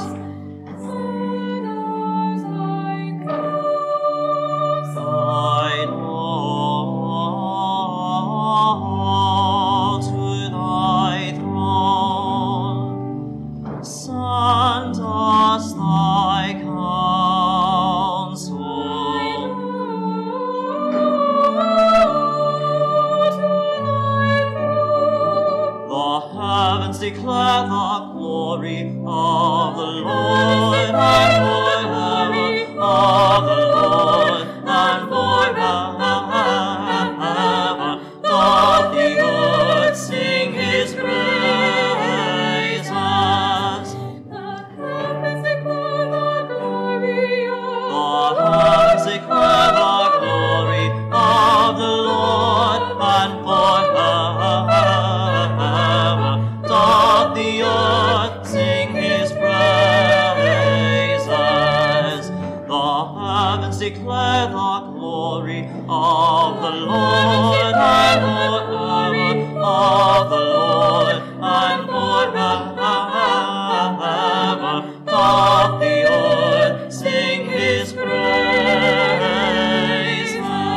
[SPEAKER 4] Thine all to thy throne, send us thy counsel. The heavens declare the glory of the Lord, and forever of the Lord, and forever doth the earth sing his praises. The heavens declare the glory of the Lord, and forever doth the earth sing his praises. The heavens declare the glory of the Lord, and forever of the Lord, and forever doth the earth sing his praises.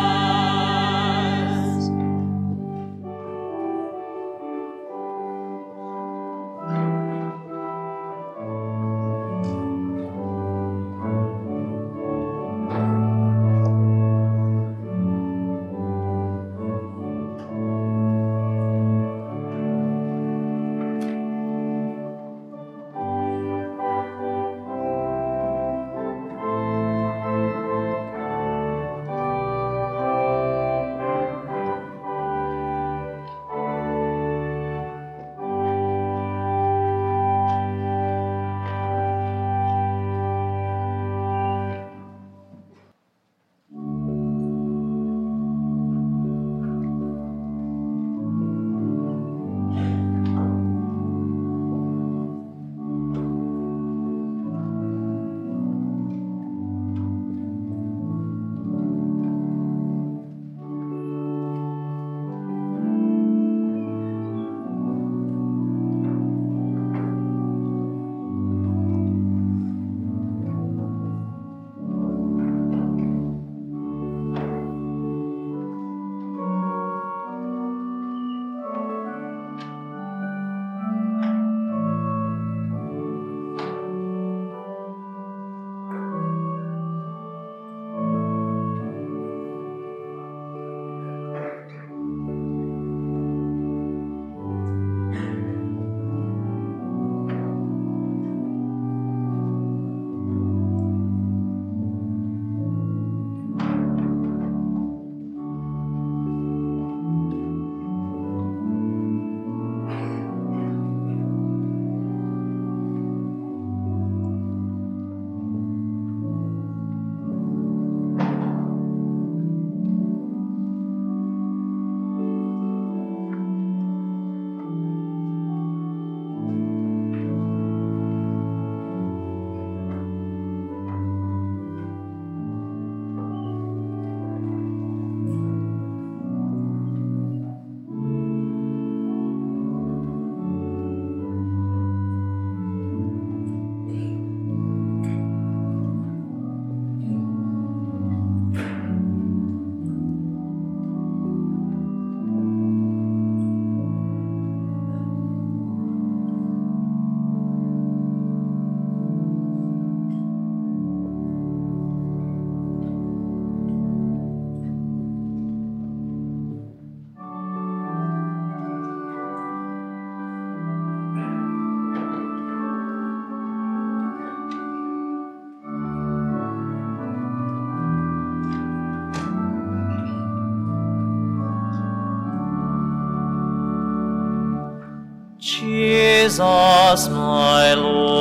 [SPEAKER 4] Jesus, my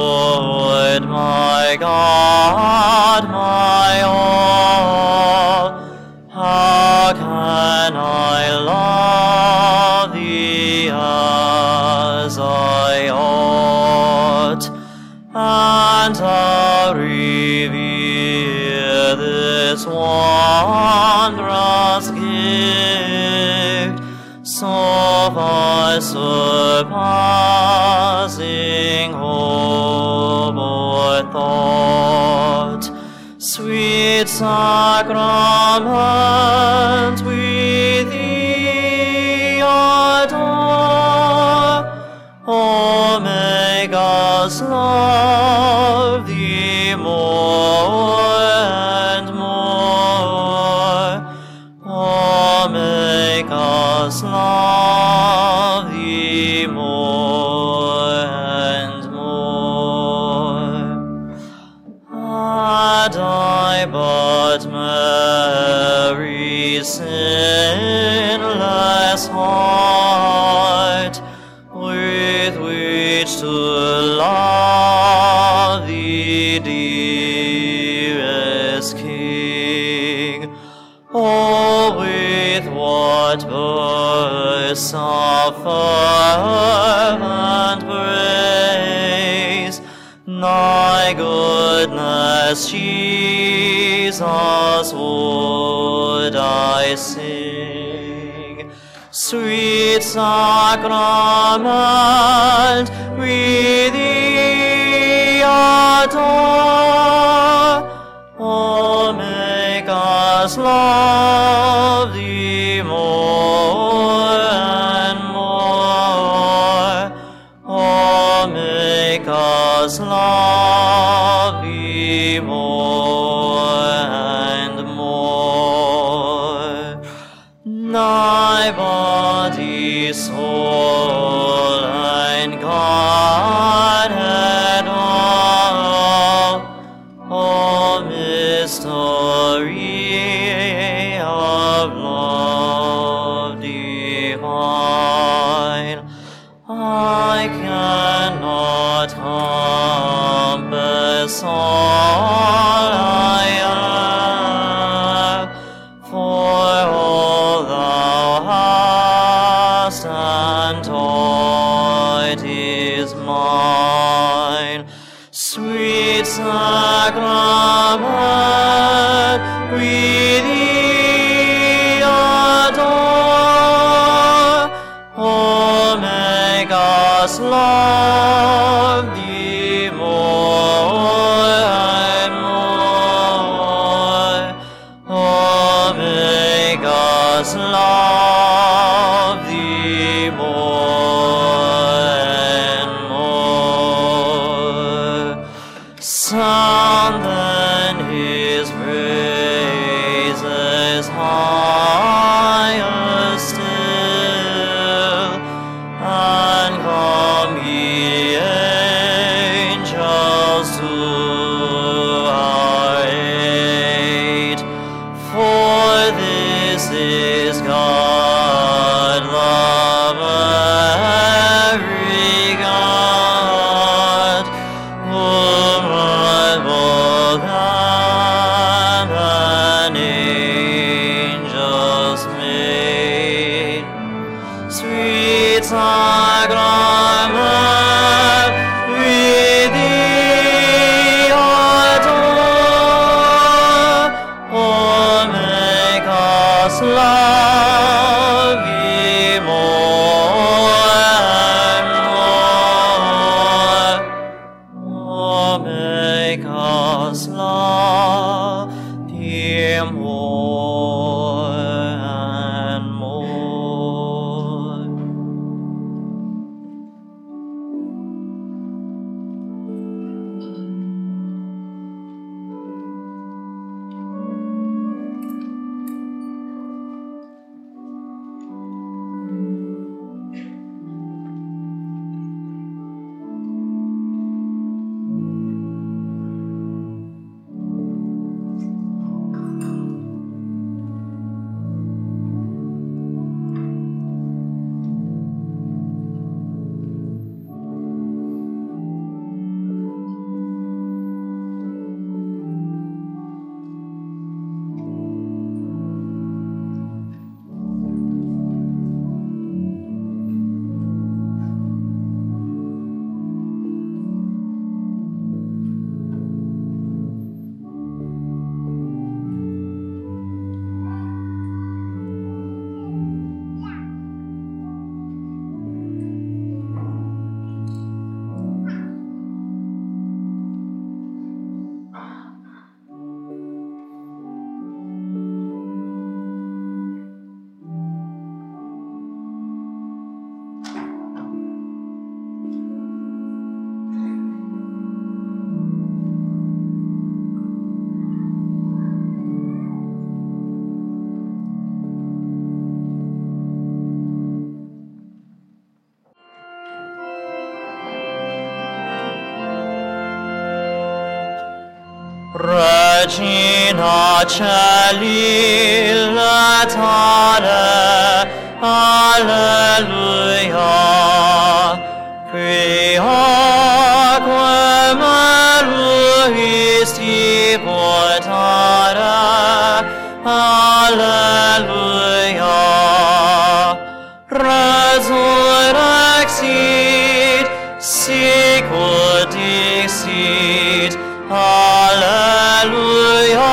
[SPEAKER 4] Lord, my God, my all, how can I love thee as I ought, and how revere this one wondrous gift, so far surpassing hope or thought. Sweet sacrament, we thee adore. Oh, make us love thee more and more. Oh, make us love thee more and more. Had I but Mary's sinless heart, with which to love thee, dearest King. Oh, with what bursts of fervent praise thy goodness, Jesus, would I sing. Sweet sacrament, we thee adore. Oh, make us love thee more and more. Oh, make us love thee more and more. Thy body, soul, and Godhead all, O mystery of love divine, I cannot compass all I have, for all thou hast and all it is mine. Sweet sacrament, we thee adore. Oh, make us love thee more and more. Oh, make us love thee more and more. Sound then his praises higher still, and come ye angels to our aid. For this is God, love every God, whom both heaven and angels made. Sweet sacrament, we thee adore. Oh, make us love thee more and more. Oh, make us love thee more and more. celi latare, alleluia. Preaquem aluisti portare, alleluia. Resurrexit, sicut dixit, alleluia.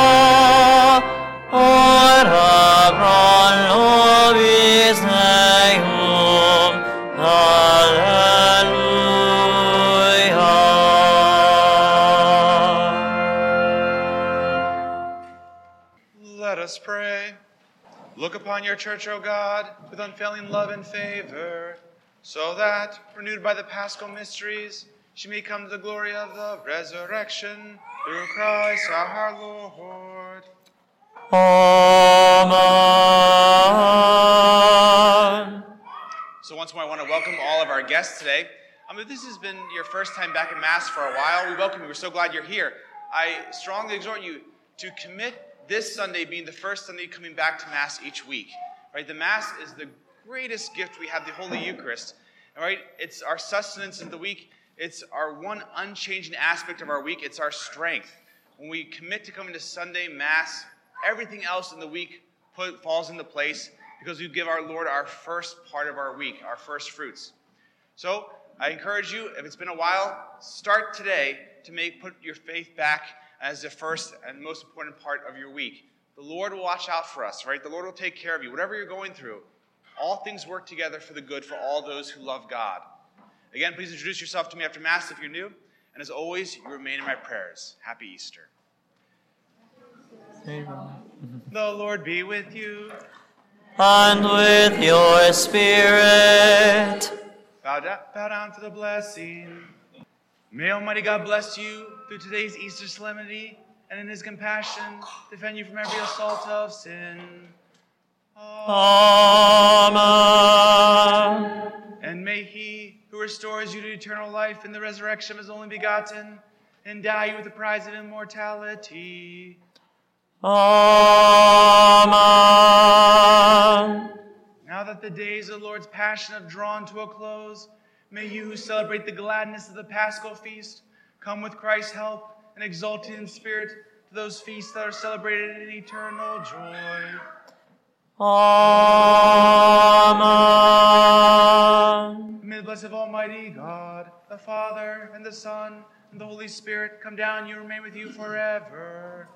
[SPEAKER 4] Ora pro nobis Deum, alleluia.
[SPEAKER 1] Let us pray. Look upon your church, O God, with unfailing love and favor, so that, renewed by the paschal mysteries, she may come to the glory of the resurrection through Christ our Lord.
[SPEAKER 4] Amen.
[SPEAKER 1] So once more, I want to welcome all of our guests today. Um, if this has been your first time back at Mass for a while, we welcome you. We're so glad you're here. I strongly exhort you to commit this Sunday being the first Sunday coming back to Mass each week. Right? The Mass is the greatest gift we have, the Holy Eucharist. All right? It's our sustenance in the week. It's our one unchanging aspect of our week. It's our strength. When we commit to coming to Sunday Mass, everything else in the week put, falls into place because we give our Lord our first part of our week, our first fruits. So I encourage you, if it's been a while, start today to make put your faith back as the first and most important part of your week. The Lord will watch out for us, right? The Lord will take care of you. Whatever you're going through, all things work together for the good for all those who love God. Again, please introduce yourself to me after Mass if you're new. And as always, you remain in my prayers. Happy Easter. The Lord be with you.
[SPEAKER 4] And with your spirit.
[SPEAKER 1] Bow down, bow down for the blessing. May Almighty God bless you through today's Easter solemnity, and in his compassion defend you from every assault of sin.
[SPEAKER 4] Amen.
[SPEAKER 1] And may he who restores you to eternal life in the resurrection of his only begotten endow you with the prize of immortality.
[SPEAKER 4] Amen.
[SPEAKER 1] Now that the days of the Lord's passion have drawn to a close, may you who celebrate the gladness of the Paschal feast come with Christ's help and exulting in spirit to those feasts that are celebrated in eternal joy.
[SPEAKER 4] Amen.
[SPEAKER 1] May the blessed Almighty God, the Father, and the Son, and the Holy Spirit come down and remain with you forever.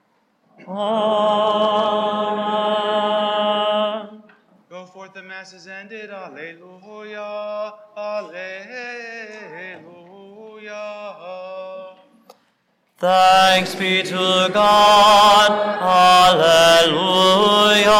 [SPEAKER 4] Amen.
[SPEAKER 1] Go forth, the Mass is ended. Alleluia. Alleluia.
[SPEAKER 4] Thanks be to God. Alleluia.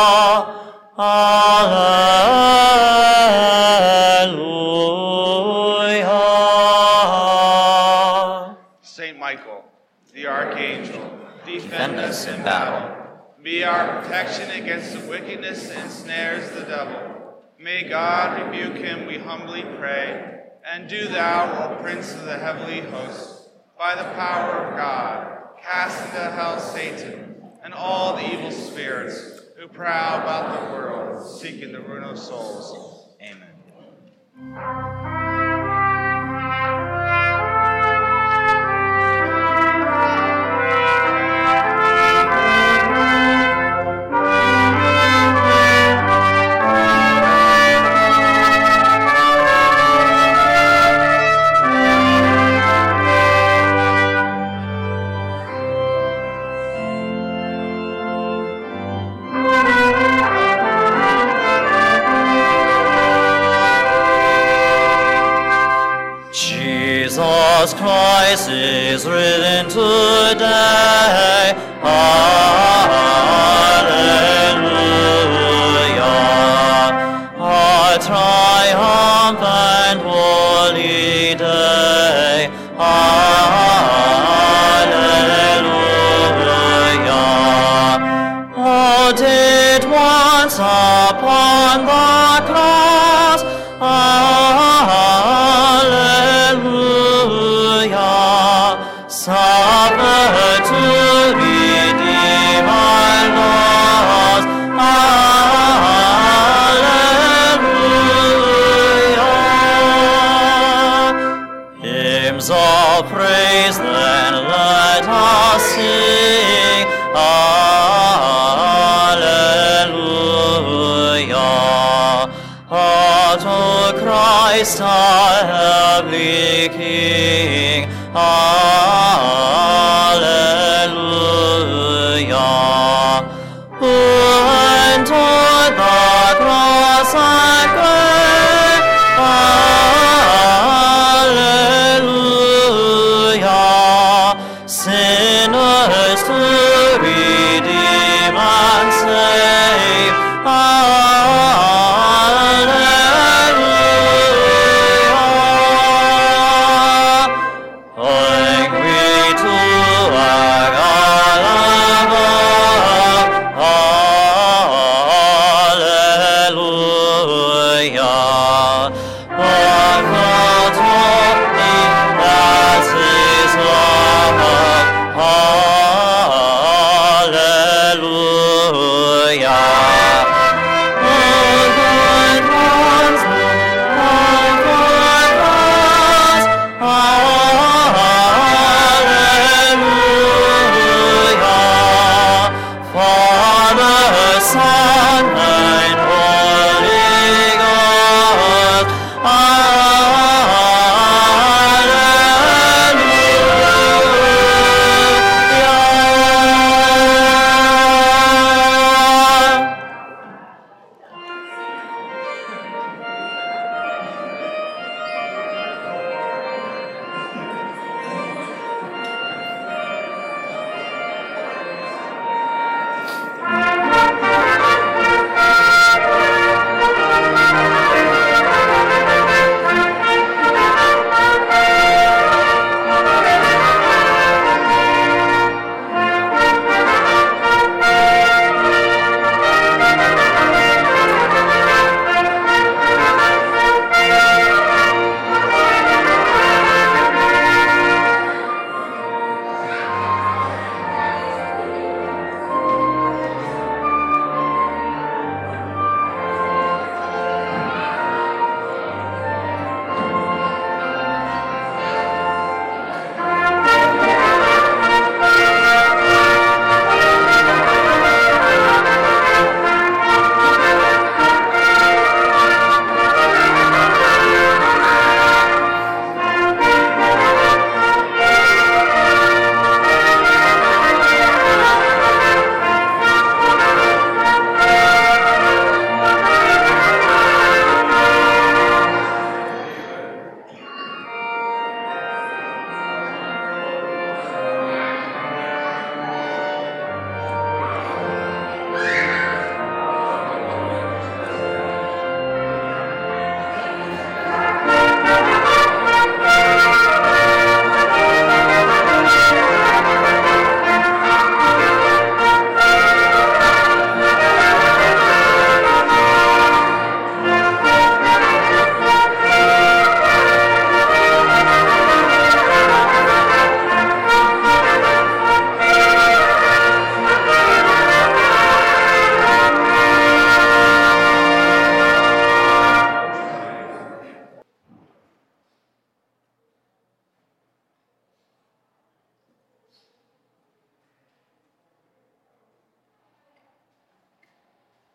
[SPEAKER 4] Alleluia.
[SPEAKER 1] Saint Michael, the Archangel,
[SPEAKER 2] Defend us in battle.
[SPEAKER 1] be our protection against the wickedness and snares of the devil. May God rebuke him, we humbly pray. And do thou, O Prince of the heavenly hosts, by the power of God, cast into hell Satan and all the evil spirits who prowl about the world, seeking the ruin of souls. Amen.
[SPEAKER 4] Jesus Christ is risen today. Alleluia. Our triumphant holy day. Alleluia. Oh, did once upon the cross. Alleluia, suffer to redeem Christ our heavenly King. Alleluia. Who endured the cross and grave. Alleluia. Sinners to redeem and save. Alleluia. Angry to our God above. Alleluia. Wonderful to me as His love. Alleluia. All good ones, all good ones. Alleluia. For